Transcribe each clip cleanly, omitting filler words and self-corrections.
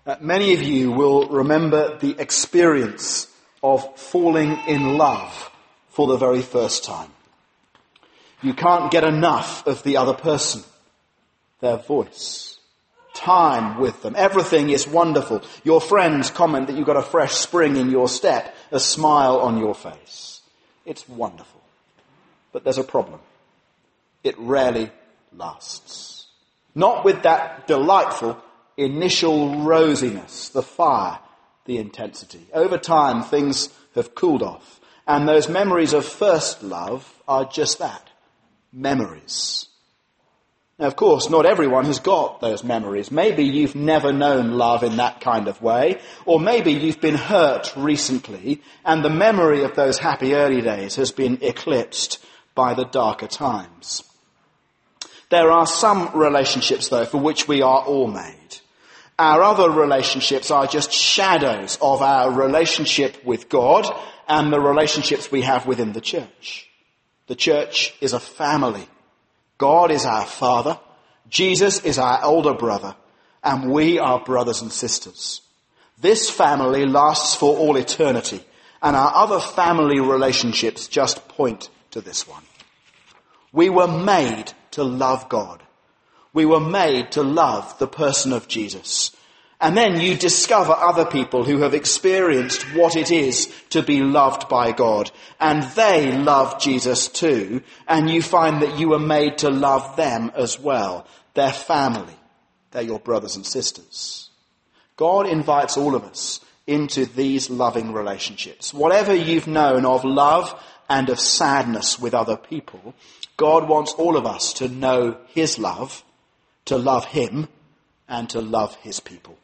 Many of you will remember the experience of falling in love for the very first time. You can't get enough of the other person, their voice, time with them. Everything is wonderful. Your friends comment that you've got a fresh spring in your step, a smile on your face. It's wonderful. But there's a problem. It rarely lasts. Not with that delightful initial rosiness, the fire, the intensity. Over time, things have cooled off. And those memories of first love are just that, memories. Now, of course, not everyone has got those memories. Maybe you've never known love in that kind of way, or maybe you've been hurt recently, and the memory of those happy early days has been eclipsed by the darker times. There are some relationships, though, for which we are all made. Our other relationships are just shadows of our relationship with God and the relationships we have within the church. The church is a family. God is our Father, Jesus is our older brother, and we are brothers and sisters. This family lasts for all eternity, and our other family relationships just point to this one. We were made to love God. We were made to love the person of Jesus. And then you discover other people who have experienced what it is to be loved by God. And they love Jesus too. And you find that you were made to love them as well. Their family. They're your brothers and sisters. God invites all of us into these loving relationships. Whatever you've known of love and of sadness with other people, God wants all of us to know his love, to love him, and to love his people.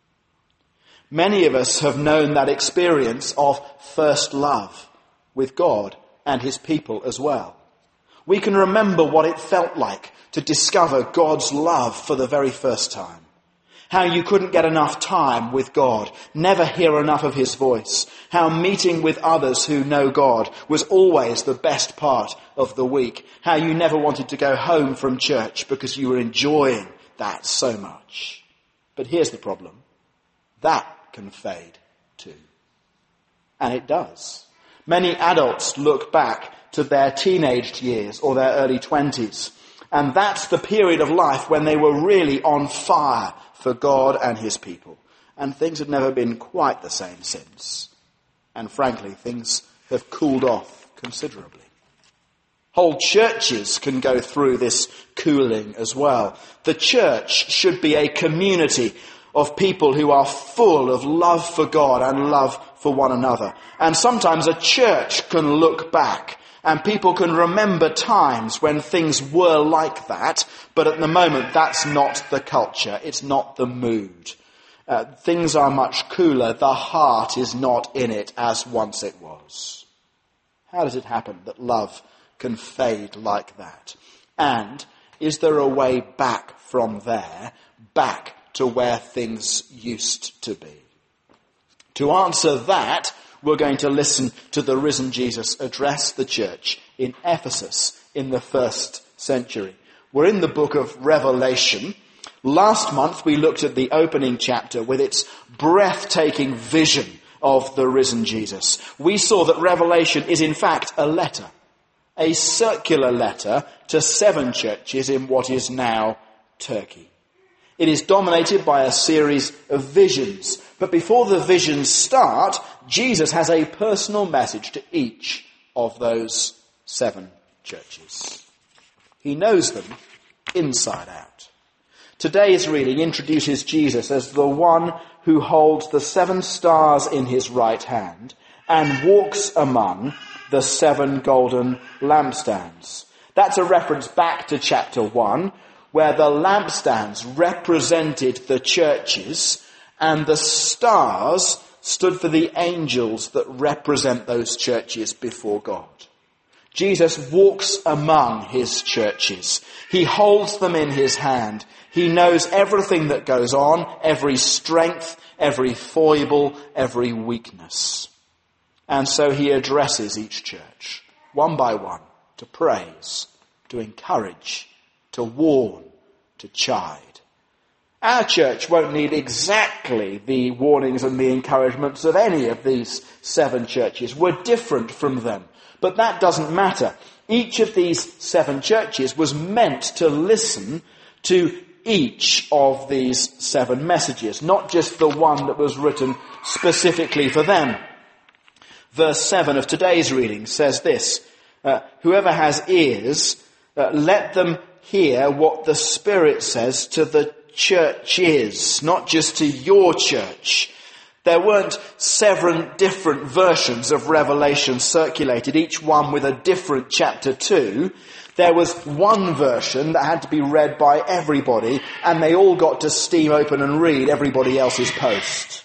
Many of us have known that experience of first love with God and his people as well. We can remember what it felt like to discover God's love for the very first time. How you couldn't get enough time with God, never hear enough of his voice. How meeting with others who know God was always the best part of the week. How you never wanted to go home from church because you were enjoying that so much. But here's the problem. That can fade too. And it does. Many adults look back to their teenage years or their early 20s. And that's the period of life when they were really on fire for God and his people. And things have never been quite the same since. And frankly, things have cooled off considerably. Whole churches can go through this cooling as well. The church should be a community of people who are full of love for God and love for one another. And sometimes a church can look back and people can remember times when things were like that, but at the moment that's not the culture, it's not the mood. Things are much cooler, the heart is not in it as once it was. How does it happen that love can fade like that? And is there a way back from there, back to where things used to be? To answer that, we're going to listen to the risen Jesus address the church in Ephesus in the 1st century. We're in the book of Revelation. Last month we looked at the opening chapter with its breathtaking vision of the risen Jesus. We saw that Revelation is in fact a letter, a circular letter to 7 churches in what is now Turkey. It is dominated by a series of visions. But before the visions start, Jesus has a personal message to each of those 7 churches. He knows them inside out. Today's reading introduces Jesus as the one who holds the 7 stars in his right hand and walks among the 7 golden lampstands. That's a reference back to chapter 1, where the lampstands represented the churches and the stars stood for the angels that represent those churches before God. Jesus walks among his churches. He holds them in his hand. He knows everything that goes on, every strength, every foible, every weakness. And so he addresses each church, one by one, to praise, to encourage, to warn, to chide. Our church won't need exactly the warnings and the encouragements of any of these 7 churches. We're different from them. But that doesn't matter. Each of these 7 churches was meant to listen to each of these 7 messages, not just the one that was written specifically for them. Verse 7 of today's reading says this, whoever has ears, let them hear what the Spirit says to the churches, not just to your church. There weren't 7 different versions of Revelation circulated, each one with a different chapter 2. There was one version that had to be read by everybody, and they all got to steam open and read everybody else's post.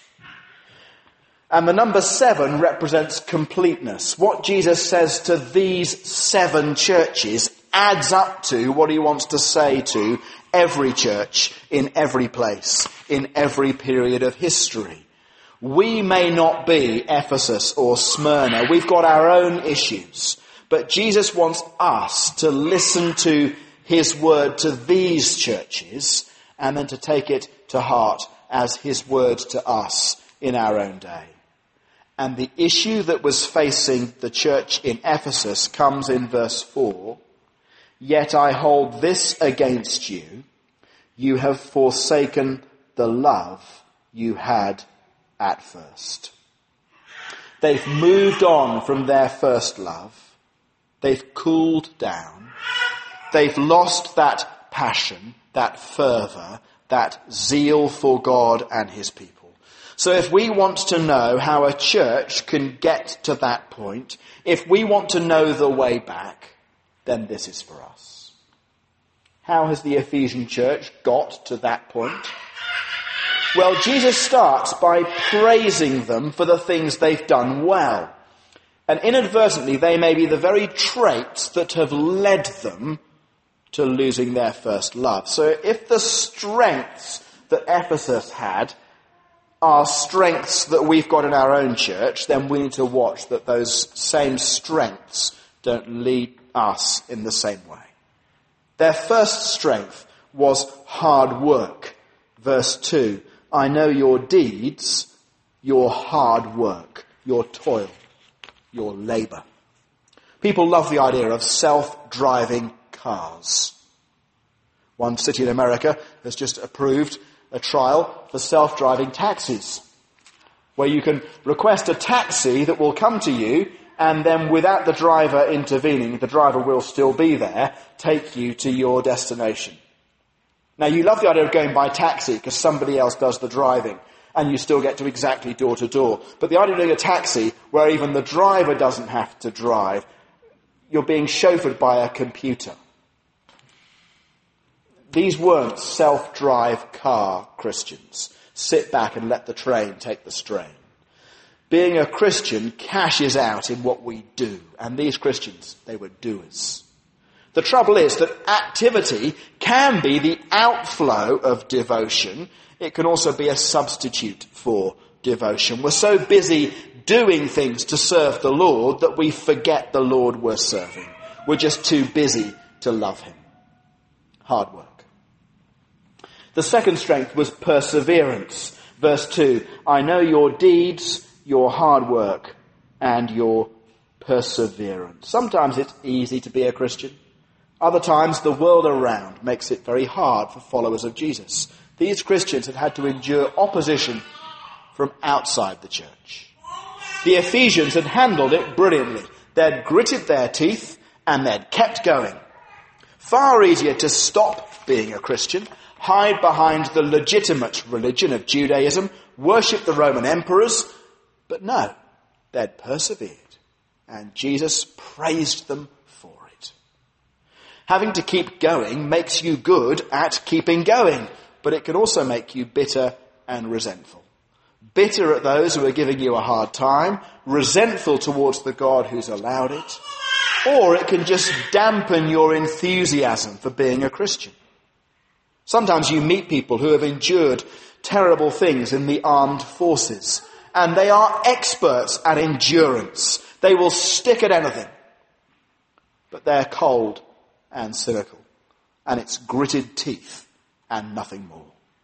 And the number 7 represents completeness. What Jesus says to these 7 churches adds up to what he wants to say to every church in every place, in every period of history. We may not be Ephesus or Smyrna. We've got our own issues. But Jesus wants us to listen to his word to these churches and then to take it to heart as his word to us in our own day. And the issue that was facing the church in Ephesus comes in verse 4. Yet I hold this against you. You have forsaken the love you had at first. They've moved on from their first love. They've cooled down. They've lost that passion, that fervour, that zeal for God and his people. So if we want to know how a church can get to that point, if we want to know the way back, then this is for us. How has the Ephesian church got to that point? Well, Jesus starts by praising them for the things they've done well. And inadvertently, they may be the very traits that have led them to losing their first love. So if the strengths that Ephesus had are strengths that we've got in our own church, then we need to watch that those same strengths don't lead us in the same way. Their first strength was hard work. Verse 2, I know your deeds, your hard work, your toil, your labour. People love the idea of self-driving cars. One city in America has just approved a trial for self-driving taxis, where you can request a taxi that will come to you and then without the driver intervening, the driver will still be there, take you to your destination. Now you love the idea of going by taxi because somebody else does the driving and you still get to exactly door to door. But the idea of doing a taxi where even the driver doesn't have to drive, you're being chauffeured by a computer. These weren't self-drive car Christians. Sit back and let the train take the strain. Being a Christian cashes out in what we do. And these Christians, they were doers. The trouble is that activity can be the outflow of devotion. It can also be a substitute for devotion. We're so busy doing things to serve the Lord that we forget the Lord we're serving. We're just too busy to love him. Hard work. The second strength was perseverance. Verse 2, I know your deeds, your hard work, and your perseverance. Sometimes it's easy to be a Christian. Other times the world around makes it very hard for followers of Jesus. These Christians had to endure opposition from outside the church. The Ephesians had handled it brilliantly. They'd gritted their teeth and they'd kept going. Far easier to stop being a Christian, hide behind the legitimate religion of Judaism, worship the Roman emperors, but no, they'd persevered, and Jesus praised them for it. Having to keep going makes you good at keeping going, but it can also make you bitter and resentful. Bitter at those who are giving you a hard time, resentful towards the God who's allowed it, or it can just dampen your enthusiasm for being a Christian. Sometimes you meet people who have endured terrible things in the armed forces, and they are experts at endurance. They will stick at anything. But they're cold and cynical, and it's gritted teeth and nothing more.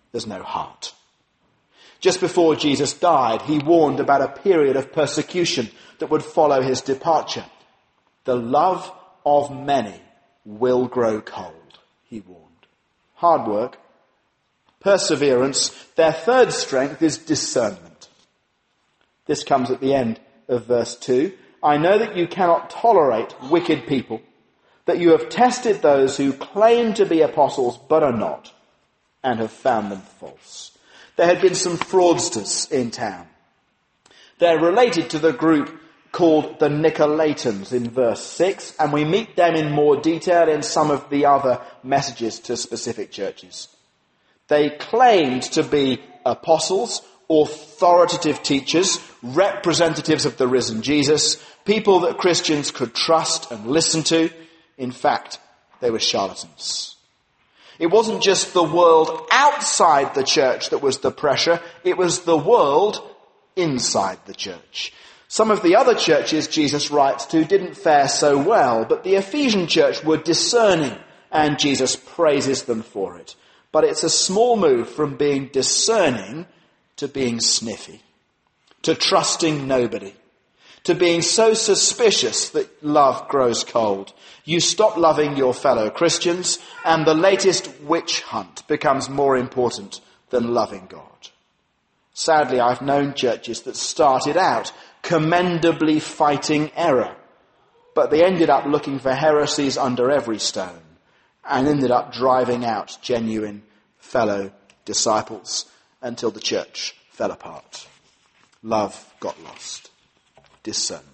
there's no heart. Just before Jesus died, he warned about a period of persecution that would follow his departure. The love of many will grow cold, he warned. Hard work, perseverance. Their third strength is discernment. This comes at the end of verse 2. I know that you cannot tolerate wicked people, that you have tested those who claim to be apostles but are not, and have found them false. There had been some fraudsters in town. They're related to the group called the Nicolaitans in verse 6, and we meet them in more detail in some of the other messages to specific churches. They claimed to be apostles, authoritative teachers, representatives of the risen Jesus, people that Christians could trust and listen to. In fact, they were charlatans. It wasn't just the world outside the church that was the pressure, it was the world inside the church. Some of the other churches Jesus writes to didn't fare so well, but the Ephesian church were discerning, and Jesus praises them for it. But it's a small move from being discerning to being sniffy, to trusting nobody, to being so suspicious that love grows cold. You stop loving your fellow Christians, and the latest witch hunt becomes more important than loving God. Sadly, I've known churches that started out commendably fighting error, but they ended up looking for heresies under every stone and ended up driving out genuine fellow disciples until the church fell apart. Love got lost. Discernment.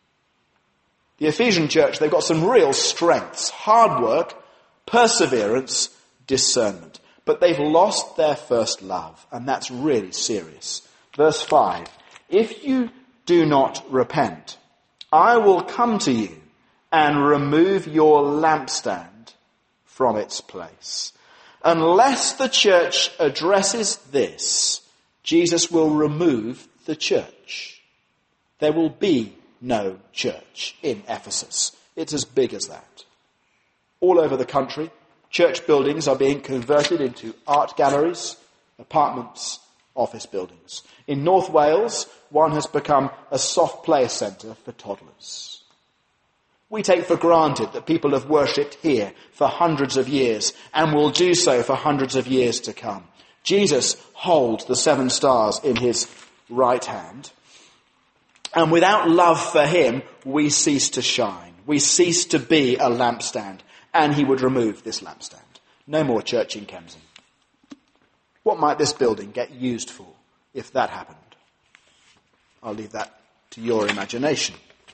The Ephesian church, they've got some real strengths. Hard work, perseverance, discernment. But they've lost their first love, and that's really serious. Verse 5, if you do not repent, I will come to you and remove your lampstand from its place. Unless the church addresses this, Jesus will remove the church. There will be no church in Ephesus. It's as big as that. All over the country, church buildings are being converted into art galleries, apartments, office buildings. In North Wales, one has become a soft play centre for toddlers. We take for granted that people have worshipped here for hundreds of years and will do so for hundreds of years to come. Jesus holds the 7 stars in his right hand. And without love for him, we cease to shine. We cease to be a lampstand. And he would remove this lampstand. No more church in Kempsey. What might this building get used for if that happened? I'll leave that to your imagination.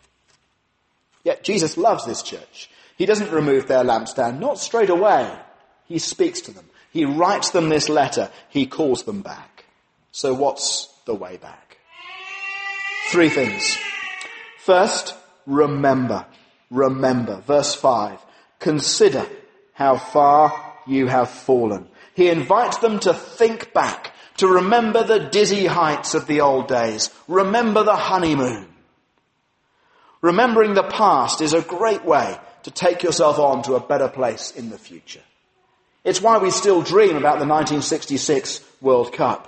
Yet Jesus loves this church. He doesn't remove their lampstand, not straight away. He speaks to them. He writes them this letter. He calls them back. So what's the way back? 3 things. First, remember. Remember. Verse 5. Consider how far you have fallen. He invites them to think back, to remember the dizzy heights of the old days. Remember the honeymoon. Remembering the past is a great way to take yourself on to a better place in the future. It's why we still dream about the 1966 World Cup.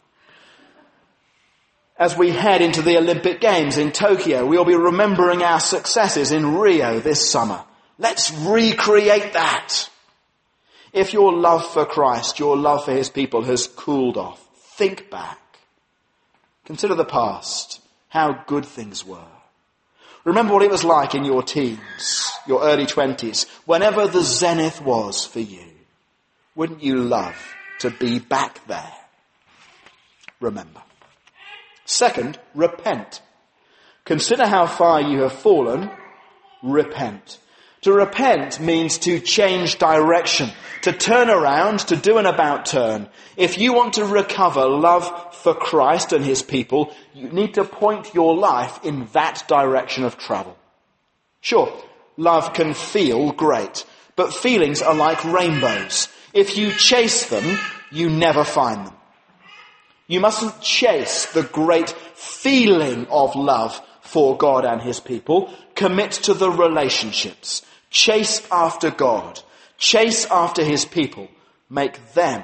As we head into the Olympic Games in Tokyo, we'll be remembering our successes in Rio this summer. Let's recreate that. If your love for Christ, your love for his people has cooled off, think back. Consider the past, how good things were. Remember what it was like in your teens, your early 20s, whenever the zenith was for you. Wouldn't you love to be back there? Remember. Second, repent. Consider how far you have fallen. Repent. To repent means to change direction, to turn around, to do an about turn. If you want to recover love for Christ and his people, you need to point your life in that direction of travel. Sure, love can feel great, but feelings are like rainbows. If you chase them, you never find them. You mustn't chase the great feeling of love for God and his people. Commit to the relationships. Chase after God. Chase after his people. Make them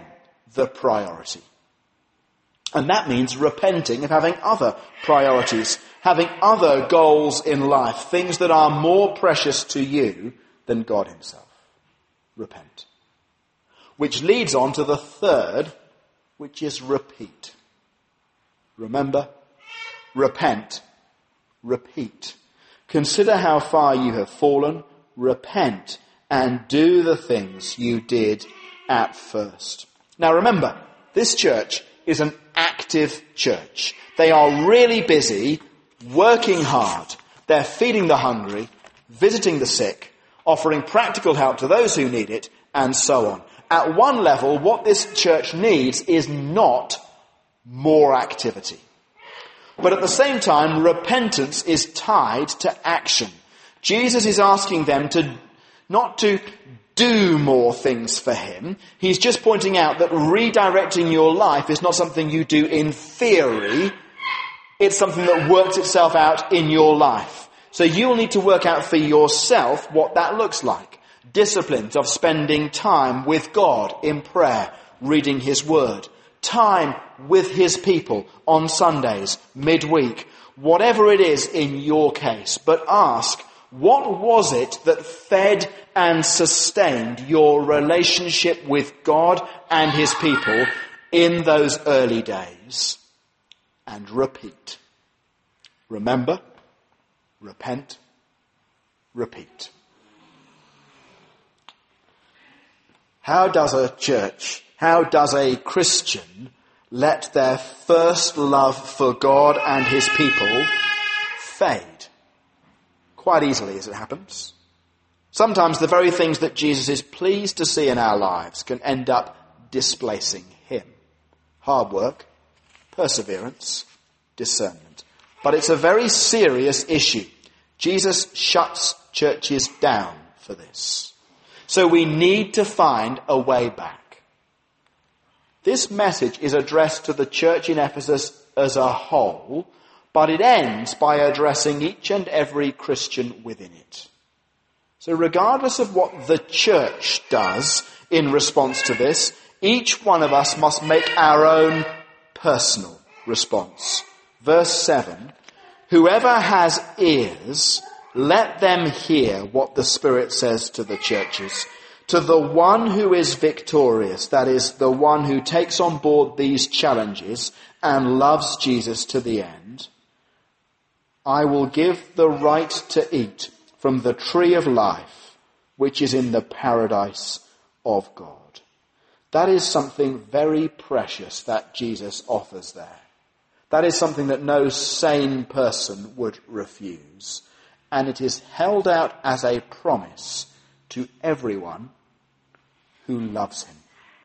the priority. And that means repenting of having other priorities, having other goals in life, things that are more precious to you than God himself. Repent. Which leads on to the third, which is repeat. Remember, repent, repeat. Consider how far you have fallen, repent, and do the things you did at first. Now remember, this church is an active church. They are really busy, working hard. They're feeding the hungry, visiting the sick, offering practical help to those who need it, and so on. At one level, what this church needs is not more activity. But at the same time, repentance is tied to action. Jesus is asking them not to do more things for him. He's just pointing out that redirecting your life is not something you do in theory. It's something that works itself out in your life. So you'll need to work out for yourself what that looks like. Disciplines of spending time with God in prayer, reading his word. Time with his people on Sundays, midweek. Whatever it is in your case. But ask, what was it that fed and sustained your relationship with God and his people in those early days? And repeat. Remember, repent, repeat. How does a Christian let their first love for God and his people fade? Quite easily, as it happens. Sometimes the very things that Jesus is pleased to see in our lives can end up displacing him. Hard work, perseverance, discernment. But it's a very serious issue. Jesus shuts churches down for this. So we need to find a way back. This message is addressed to the church in Ephesus as a whole, but it ends by addressing each and every Christian within it. So regardless of what the church does in response to this, each one of us must make our own personal response. Verse 7, whoever has ears, let them hear what the Spirit says to the churches. To the one who is victorious, that is, the one who takes on board these challenges and loves Jesus to the end, I will give the right to eat from the tree of life, which is in the paradise of God. That is something very precious that Jesus offers there. That is something that no sane person would refuse. And it is held out as a promise to everyone who loves him.